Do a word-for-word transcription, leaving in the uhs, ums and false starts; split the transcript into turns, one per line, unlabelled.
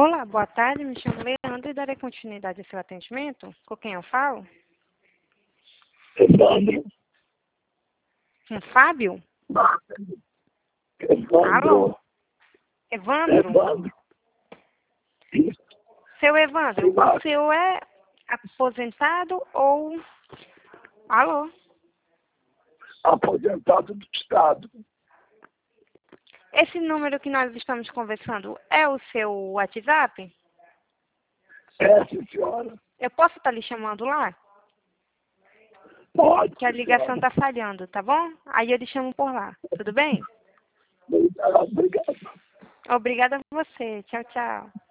Olá, boa tarde, me chamo Leandro e darei continuidade ao seu atendimento. Com quem eu falo?
Evandro.
Com Fábio?
Evandro.
Alô? Evandro?
Evandro. Isso.
Seu Evandro, o senhor é aposentado ou... Alô?
Aposentado do Estado.
Esse número que nós estamos conversando é o seu WhatsApp?
É, sim, senhora.
Eu posso estar lhe chamando lá?
Pode.
Que a ligação está falhando, tá bom? Aí eu lhe chamo por lá, tudo bem?
Obrigado.
Obrigada a você. Tchau, tchau.